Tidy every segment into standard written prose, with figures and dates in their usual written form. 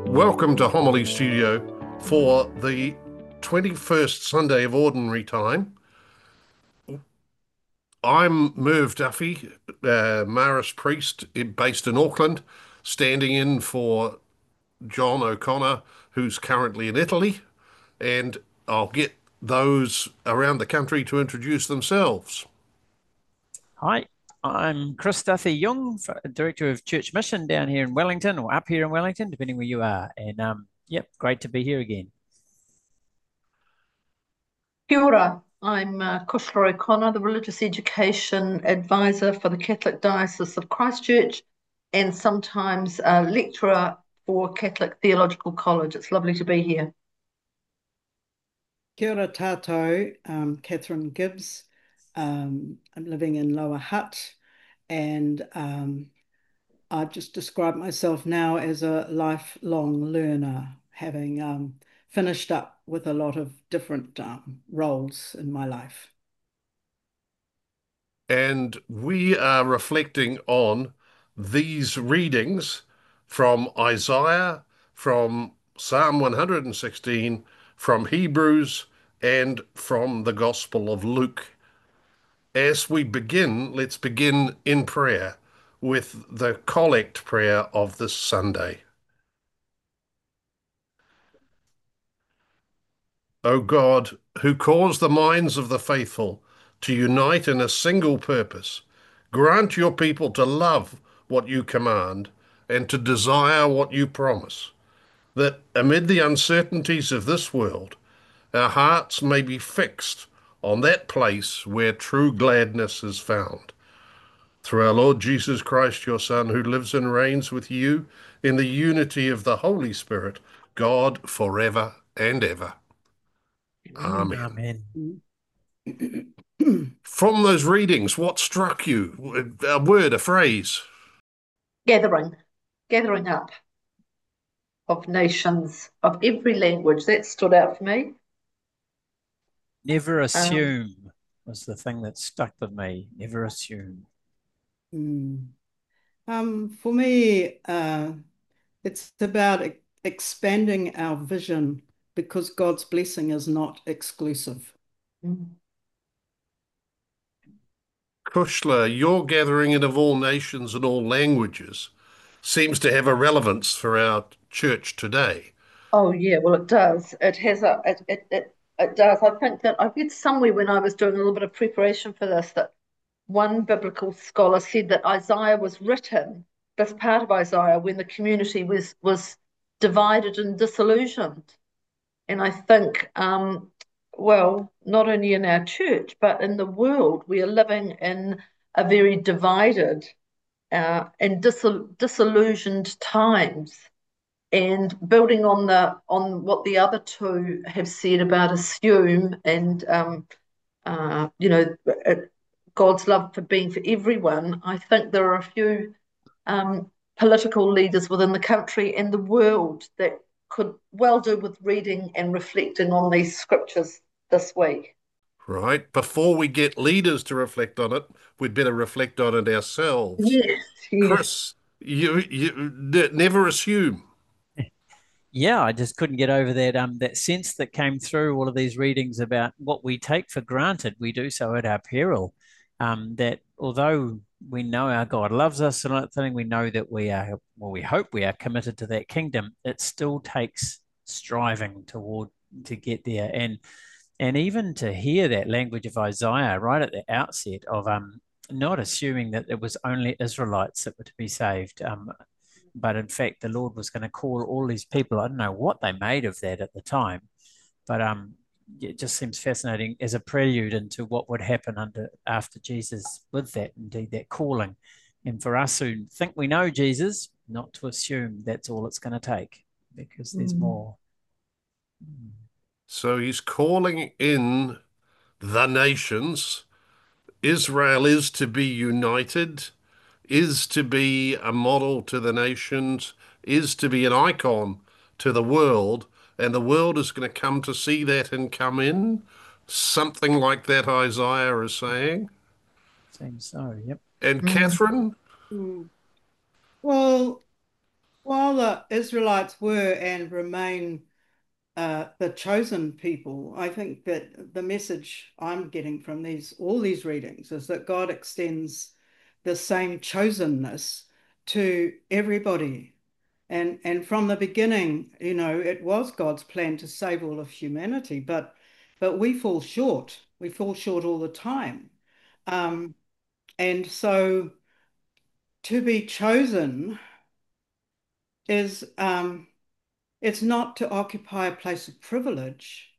Welcome to Homily Studio for the 21st Sunday of Ordinary Time. I'm Merv Duffy, Maris priest based in Auckland, standing in for John O'Connor, who's currently in Italy, and I'll get those around the country to introduce themselves. Hi, I'm Chris Duthie Young, Director of Church Mission down here in Wellington, or up here in Wellington, depending where you are. And yep, great to be here again. Kia ora. I'm Cushla O'Connor, the Religious Education Advisor for the Catholic Diocese of Christchurch and sometimes a lecturer for Catholic Theological College. It's lovely to be here. Kia ora tātou, Catherine Gibbs. I'm living in Lower Hutt, and I just describe myself now as a lifelong learner, having finished up with a lot of different roles in my life. And we are reflecting on these readings from Isaiah, from Psalm 116, from Hebrews, and from the Gospel of Luke. As we begin, let's begin in prayer with the collect prayer of this Sunday. O God, who cause the minds of the faithful to unite in a single purpose, grant your people to love what you command and to desire what you promise, that amid the uncertainties of this world, our hearts may be fixed on that place where true gladness is found. Through our Lord Jesus Christ, your Son, who lives and reigns with you in the unity of the Holy Spirit, God forever and ever. Amen. Amen. From those readings, what struck you? A word, a phrase? Gathering up of nations of every language. That stood out for me. Never assume was the thing that stuck with me. Never assume. For me, it's about expanding our vision because God's blessing is not exclusive. Kushla, your gathering in of all nations and all languages seems to have a relevance for our church today. Oh yeah, well it does. It has a it does. I think that I read somewhere when I was doing a little bit of preparation for this that one biblical scholar said that Isaiah was written, this part of Isaiah, when the community was divided and disillusioned. And I think, well, not only in our church, but in the world, we are living in a very divided and disillusioned times. And building on what the other two have said about assume and God's love for being for everyone, I think there are a few political leaders within the country and the world that could well do with reading and reflecting on these scriptures this week. Right. Before we get leaders to reflect on it, we'd better reflect on it ourselves. Yes, yes. Chris, you never assume. Yeah, I just couldn't get over that sense that came through all of these readings about what we take for granted, we do so at our peril. That although we know our God loves us and that thing, we know that we are, well, we hope we are committed to that kingdom. It still takes striving toward to get there, and even to hear that language of Isaiah right at the outset of not assuming that it was only Israelites that were to be saved. But in fact, the Lord was going to call all these people. I don't know what they made of that at the time, but it just seems fascinating as a prelude into what would happen after Jesus with that, indeed, that calling. And for us who think we know Jesus, not to assume that's all it's going to take, because there's more. So he's calling in the nations. Israel is to be united, is to be a model to the nations, is to be an icon to the world, and the world is going to come to see that and come in. Something like that Isaiah is saying. Seems so, yep. And Catherine? Mm. Well, While the Israelites were and remain the chosen people, I think that the message I'm getting from all these readings is that God extends the same chosenness to everybody. And from the beginning, it was God's plan to save all of humanity, but we fall short. We fall short all the time. Um, and so to be chosen is it's not to occupy a place of privilege.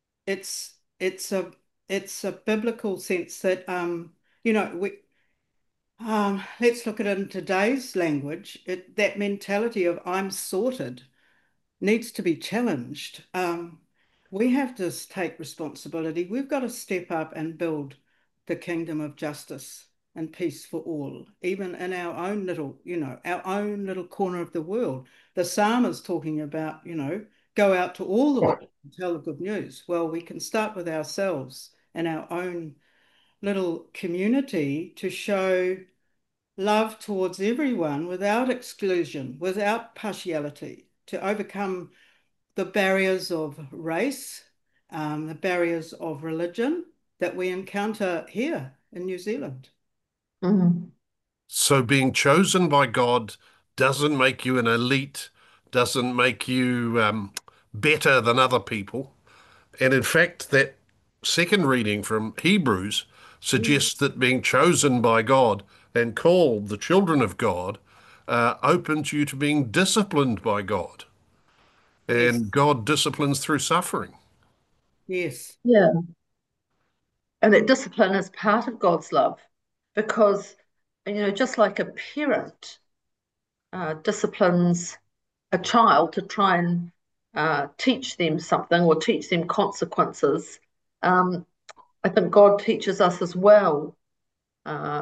It's a biblical sense that we let's look at it in today's language. That mentality of I'm sorted needs to be challenged. We have to take responsibility. We've got to step up and build the kingdom of justice and peace for all, even in our own little corner of the world. The psalm is talking about, go out to all the world and tell the good news. Well, we can start with ourselves and our own little community to show love towards everyone without exclusion, without partiality, to overcome the barriers of race, the barriers of religion that we encounter here in New Zealand. Mm. So being chosen by God doesn't make you an elite, doesn't make you better than other people. And in fact, that second reading from Hebrews Mm. suggests that being chosen by God and called the children of God opens you to being disciplined by God. Yes, And God disciplines through suffering. yes, Yeah. And that discipline is part of God's love because, just like a parent disciplines a child to try and teach them something or teach them consequences, um, I think God teaches us as well uh,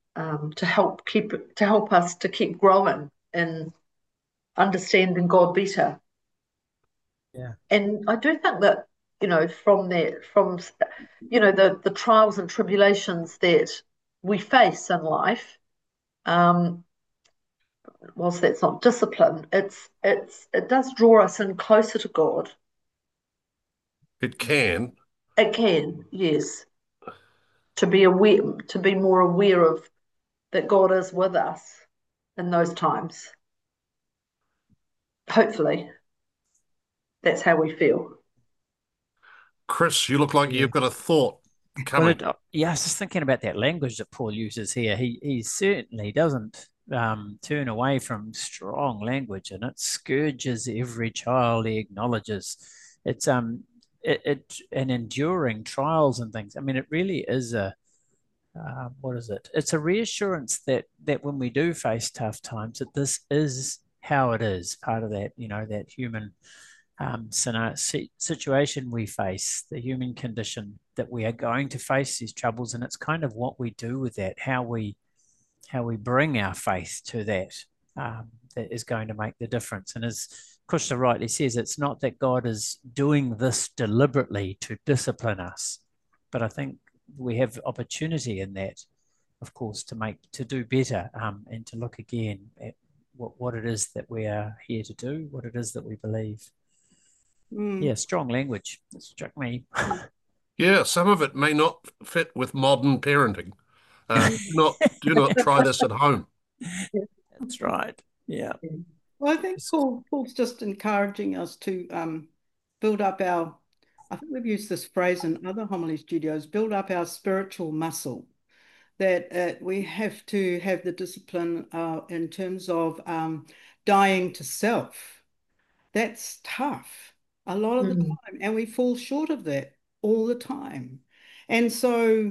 to help us to keep growing in understanding God better. Yeah. And I do think that from the trials and tribulations that we face in life, um, whilst that's not discipline, it does draw us in closer to God. It can. It can, yes, to be aware, to be more aware of that God is with us in those times. Hopefully, that's how we feel. Chris, you look like Yeah. you've got a thought Well, coming. yeah, I was just thinking about that language that Paul uses here. He certainly doesn't turn away from strong language, and it scourges every child he acknowledges. It's it and enduring trials and things. I mean, it really is a what is it? It's a reassurance that when we do face tough times, that this is how it is. Part of that, that human situation we face, the human condition that we are going to face these troubles, and it's kind of what we do with that, how we bring our faith to that, that is going to make the difference. And as Kushta rightly says, it's not that God is doing this deliberately to discipline us, but I think we have opportunity in that, of course, to do better, and to look again at what it is that we are here to do, what it is that we believe. mm, Yeah, strong language. That struck me. Yeah, some of it may not fit with modern parenting. mm. Do not try this at home. That's right. Yeah. Well, I think Just Paul's just encouraging us to build up our, I think we've used this phrase in other homily studios, build up our spiritual muscle. That we have to have the discipline in terms of dying to self. That's tough a lot of the Mm. time, and we fall short of that all the time. And so,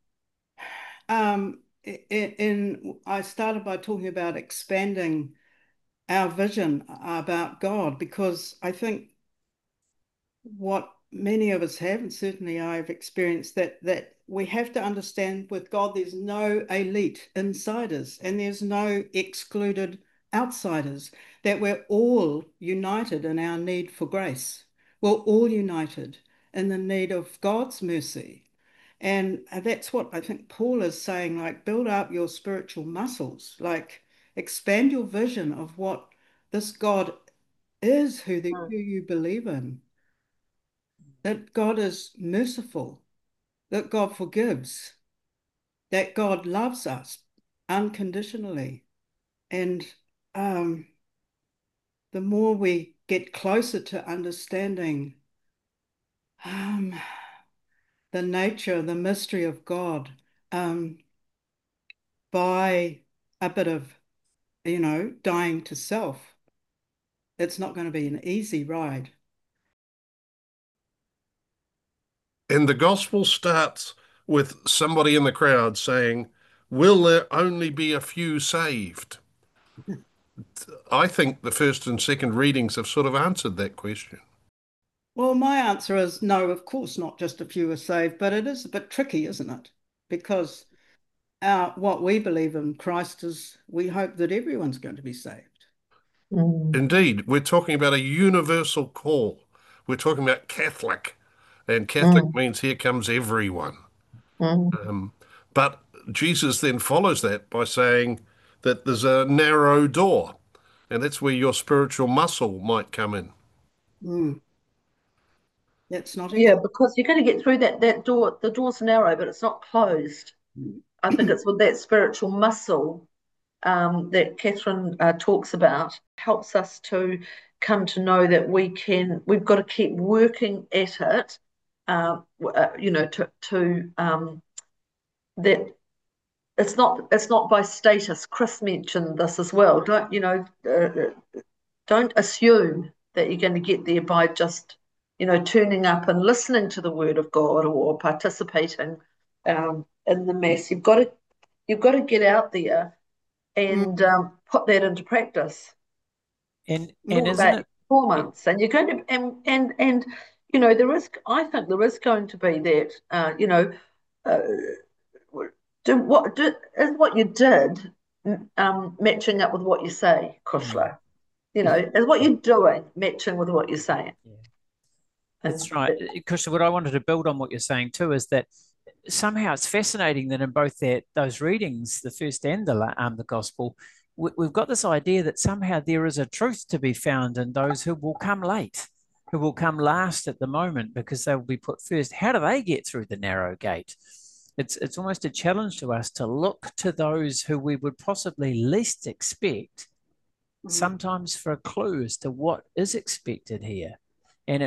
I started by talking about expanding our vision about God because I think what many of us have, and certainly I've experienced that we have to understand with God, there's no elite insiders and there's no excluded outsiders, that we're all united in our need for grace. We're all united in the need of God's mercy. And that's what I think Paul is saying, like build up your spiritual muscles, like expand your vision of what this God is who you believe in, that God is merciful, that God forgives, that God loves us unconditionally. And um, the more we get closer to understanding um, the nature, the mystery of God, um, by a bit of, dying to self, it's not going to be an easy ride. And the gospel starts with somebody in the crowd saying, will there only be a few saved? I think the first and second readings have sort of answered that question. Well, my answer is no, of course not just a few are saved, but it is a bit tricky, isn't it? Because what we believe in Christ is we hope that everyone's going to be saved. Indeed, we're talking about a universal call. We're talking about Catholic, and Catholic means here comes everyone. Um, but Jesus then follows that by saying that there's a narrow door, and that's where your spiritual muscle might come in. Mm. That's not Yeah, easy. because you're going to get through that door. The door's narrow, but it's not closed. I think it's with that spiritual muscle that Catherine talks about, helps us to come to know that we've got to keep working at it, that it's not by status. Chris mentioned this as well. Don't assume that you're going to get there by just, turning up and listening to the word of God or participating in the mass. You've got to get out there and put that into practice. And Talk isn't about it? performance, and you're going to and there is. I think there is going to be that. Uh, is what you did matching up with what you say, Kushla? Is what you're doing matching with what you're saying? Yeah. And That's right. Kushla, what I wanted to build on what you're saying too is that somehow it's fascinating that in both those readings, the first and the gospel, we've got this idea that somehow there is a truth to be found in those who will come late, who will come last at the moment because they will be put first. How do they get through the narrow gate? It's almost a challenge to us to look to those who we would possibly least expect, sometimes for a clue as to what is expected here. And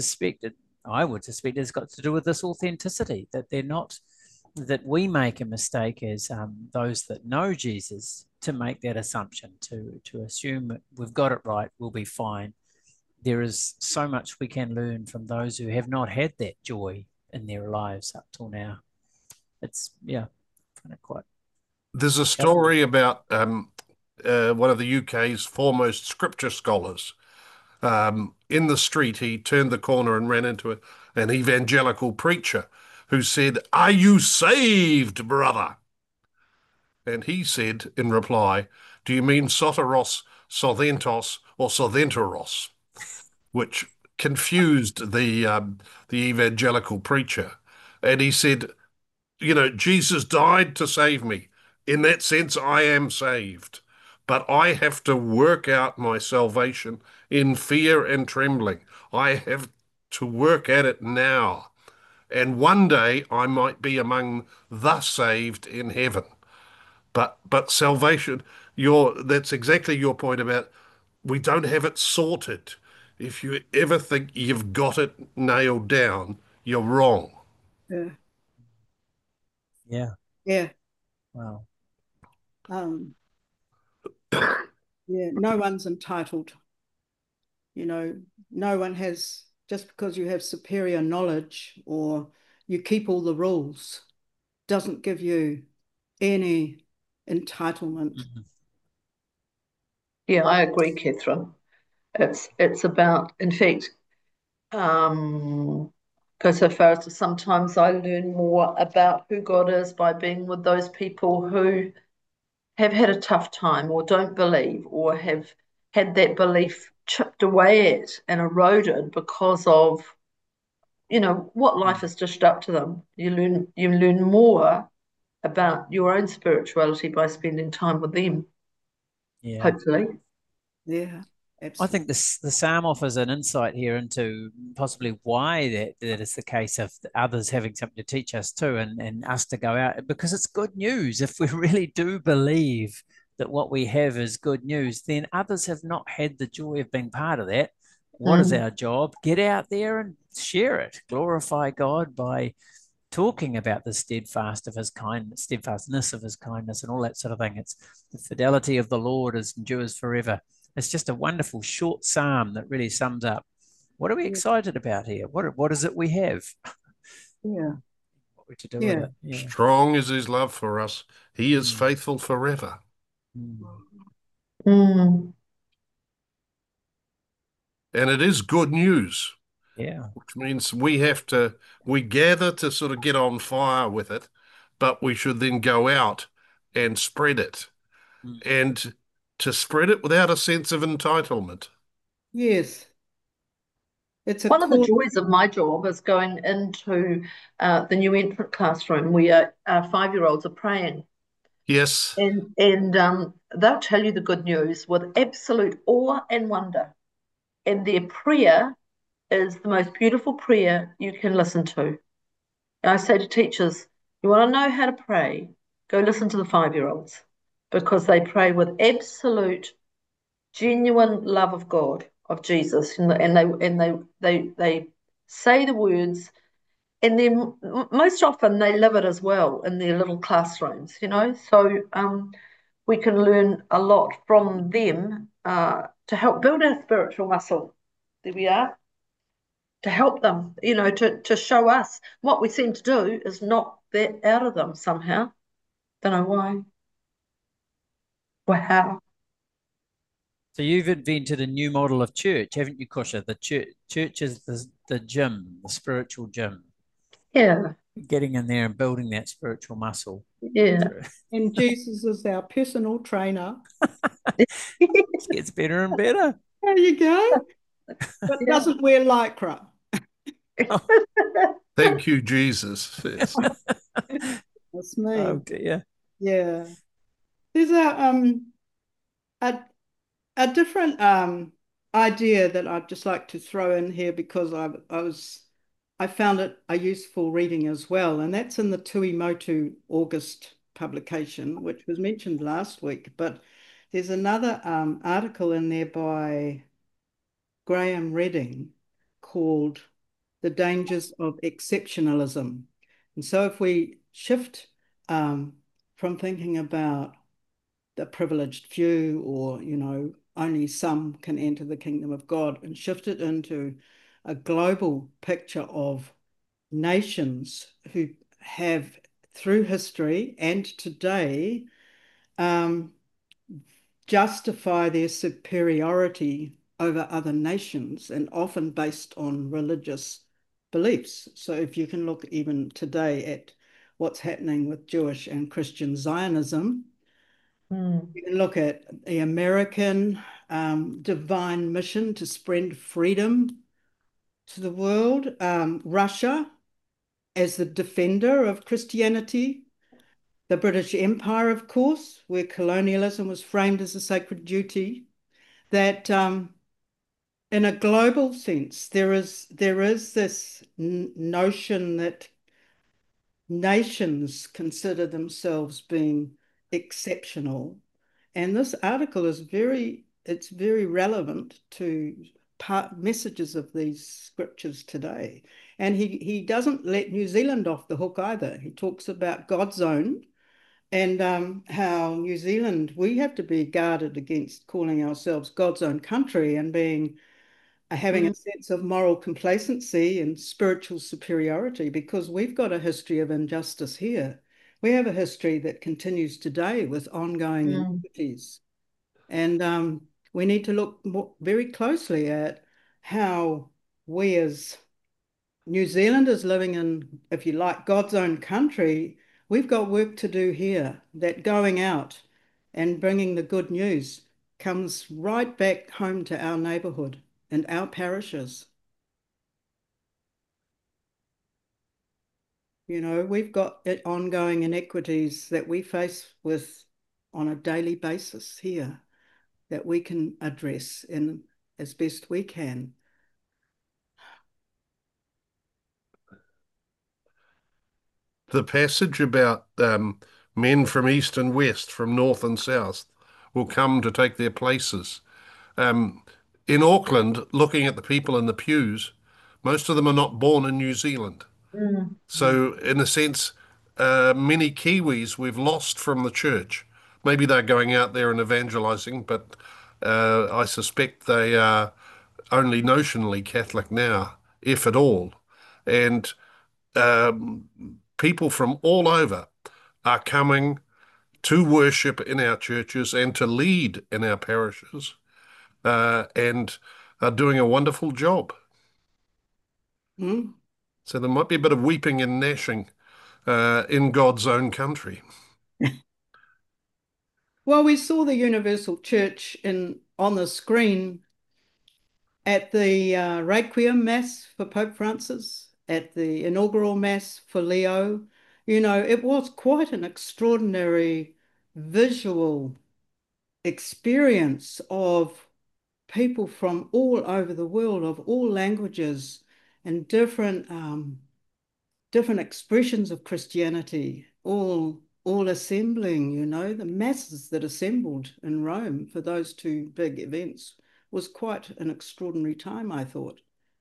I would suspect it's got to do with this authenticity, that they're not, that we make a mistake as those that know Jesus to make that assumption, to assume that we've got it right, we'll be fine. There is so much we can learn from those who have not had that joy in their lives up till now. It's, yeah, kind of quite. There's a story about one of the UK's foremost scripture scholars. In the street, he turned the corner and ran into an evangelical preacher who said, "Are you saved, brother?" And he said in reply, "Do you mean soteros, sothentos, or sothenteros?" Which confused the evangelical preacher. And he said, Jesus died to save me. In that sense, I am saved. But I have to work out my salvation in fear and trembling. I have to work at it now. And one day I might be among the saved in heaven. But salvation, that's exactly your point about we don't have it sorted. If you ever think you've got it nailed down, you're wrong. Yeah. Yeah. Yeah. Wow. Um, yeah. No one's entitled. No one has, just because you have superior knowledge or you keep all the rules, doesn't give you any entitlement. Mhm. Yeah, I agree, Catherine. It's about, in fact, go so far as to sometimes I learn more about who God is by being with those people who have had a tough time or don't believe or have had that belief chipped away at and eroded because of what life has dished up to them. You learn more about your own spirituality by spending time with them, Yeah. hopefully. Yeah, I absolutely. think the psalm offers an insight here into possibly why that is the case of others having something to teach us too, and us to go out, because it's good news. If we really do believe that what we have is good news, then others have not had the joy of being part of that. What is Mm. our job? Get out there and share it. Glorify God by talking about the steadfast of his kindness, steadfastness of his kindness, and all that sort of thing. It's the fidelity of the Lord is endures forever. It's just a wonderful short psalm that really sums up what are we Yeah, excited about here? What is it we have? yeah, What we're to do with yeah. it? Yeah. Strong is his love for us. He is Mm. faithful forever. Mm. Mm. And it is good news, Yeah. which means we gather to sort of get on fire with it, but we should then go out and spread it, Mm. and to spread it without a sense of entitlement. Yes, it's a One of the call. joys of my job is going into the new entrant classroom where 5-year-olds are praying. Yes, And they'll tell you the good news with absolute awe and wonder. And their prayer is the most beautiful prayer you can listen to. I say to teachers, you want to know how to pray, go listen to the 5-year-olds because they pray with absolute, genuine love of God, of Jesus, and they say the words, and then most often they live it as well in their little classrooms, you know. So we can learn a lot from them to help build our spiritual muscle. There we are, to help them, you know, to show us what we seem to do is knock that out of them somehow. Don't know why. Wow. So you've invented a new model of church, haven't you, Kusha? The church is the gym, the spiritual gym. Yeah. Getting in there and building that spiritual muscle. Yeah. And Jesus is our personal trainer. It gets better and better. There you go. But Yeah. doesn't wear lycra. thank you, Jesus. Yes. That's Oh me. dear. Yeah. There's a a different idea that I'd just like to throw in here because I found it a useful reading as well, and that's in the Tuimotu August publication, which was mentioned last week. But there's another article in there by Graham Redding called "The Dangers of Exceptionalism." And so, if we shift from thinking about the privileged few or, you know, only some can enter the kingdom of God and shift it into a global picture of nations who have, through history and today, um, justify their superiority over other nations and often based on religious beliefs. So if you can look even today at what's happening with Jewish and Christian Zionism, Mm. you can look at the American divine mission to spread freedom to the world, Russia as the defender of Christianity, the British Empire, of course, where colonialism was framed as a sacred duty, that in a global sense, there is this notion that nations consider themselves being exceptional. And this article is it's very relevant to messages of these scriptures today. And he doesn't let New Zealand off the hook either. He talks about God's own and how New Zealand, we have to be guarded against calling ourselves God's own country and being having Mm. a sense of moral complacency and spiritual superiority because we've got a history of injustice here. We have a history that continues today with ongoing Mm. iniquities. And we need to look very closely at how we as New Zealanders living in, if you like, God's own country, we've got work to do here. That going out and bringing the good news comes right back home to our neighbourhood and our parishes. You know, we've got ongoing inequities that we face with on a daily basis here. that we can address in as best we can. The passage about men from east and west, from north and south, will come to take their places. In Auckland, looking at the people in the pews, most of them are not born in New Zealand. So, in a sense, many Kiwis we've lost from the church. Maybe they're going out there and evangelizing, but I suspect they are only notionally Catholic now, if at all. And people from all over are coming to worship in our churches and to lead in our parishes, and are doing a wonderful job. Mm. So there might be a bit of weeping and gnashing in God's own country. Well, we saw the Universal Church on the screen at the Requiem Mass for Pope Francis, at the inaugural Mass for Leo. It was quite an extraordinary visual experience of people from all over the world, of all languages and different expressions of Christianity, all assembling. The masses that assembled in Rome for those two big events was quite an extraordinary time, I thought.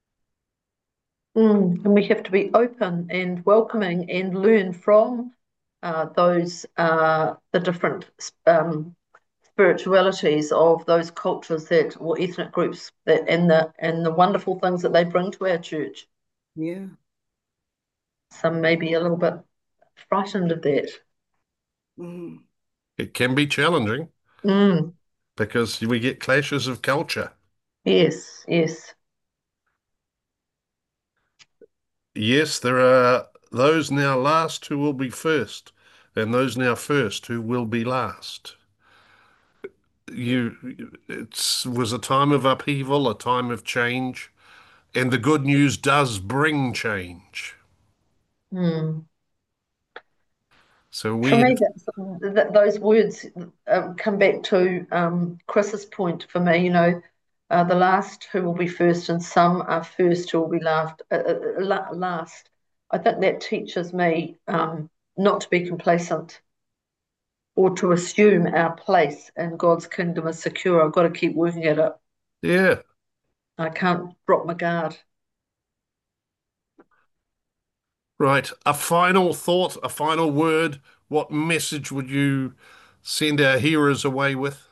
And we have to be open and welcoming and learn from the different spiritualities of those cultures or ethnic groups and the wonderful things that they bring to our church. Yeah. Some may be a little bit frightened of that. It can be challenging because we get clashes of culture. Yes, yes. Yes, there are those now last who will be first, and those now first who will be last. It was a time of upheaval, a time of change, and the good news does bring change. So For me, those words come back to Chris's point. For me, the last who will be first, and some are first who will be last. I think that teaches me not to be complacent or to assume our place in God's kingdom is secure. I've got to keep working at it. Yeah. I can't drop my guard. Right. A final thought, a final word. What message would you send our hearers away with?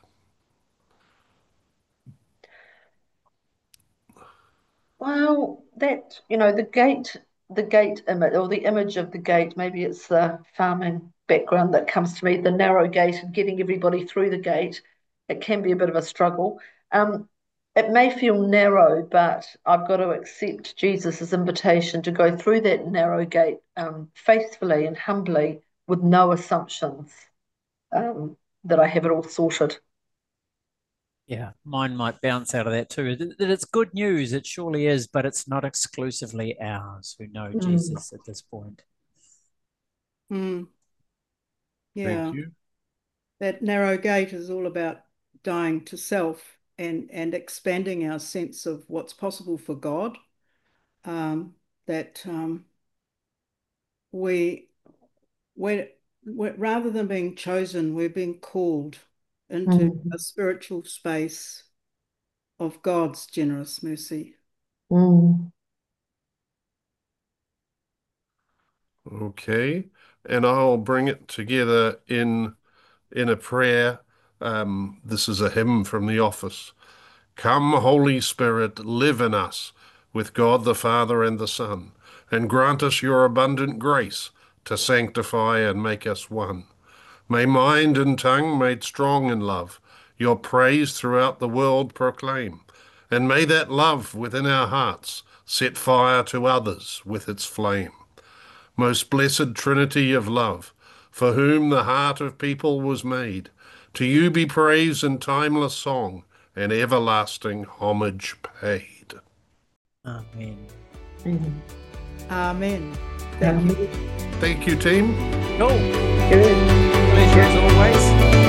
Well, the gate image, or the image of the gate, maybe it's the farming background that comes to me, the narrow gate and getting everybody through the gate. It can be a bit of a struggle. It may feel narrow, but I've got to accept Jesus' invitation to go through that narrow gate faithfully and humbly with no assumptions that I have it all sorted. Yeah, mine might bounce out of that too. That it's good news, it surely is, but it's not exclusively ours who know Jesus at this point. Yeah. Thank you. That narrow gate is all about dying to self and expanding our sense of what's possible for God. We're rather than being chosen, we're being called into a spiritual space of God's generous mercy. Okay. And I'll bring it together in a prayer. This is a hymn from the office. Come, Holy Spirit, live in us with God the Father and the Son, and grant us your abundant grace to sanctify and make us one. May mind and tongue, made strong in love, your praise throughout the world proclaim, and may that love within our hearts set fire to others with its flame. Most blessed Trinity of love, for whom the heart of people was made, to you be praise and timeless song, and everlasting homage paid. Amen. Amen. Thank you. Thank you, team. Cool. Good. Pleasure as always.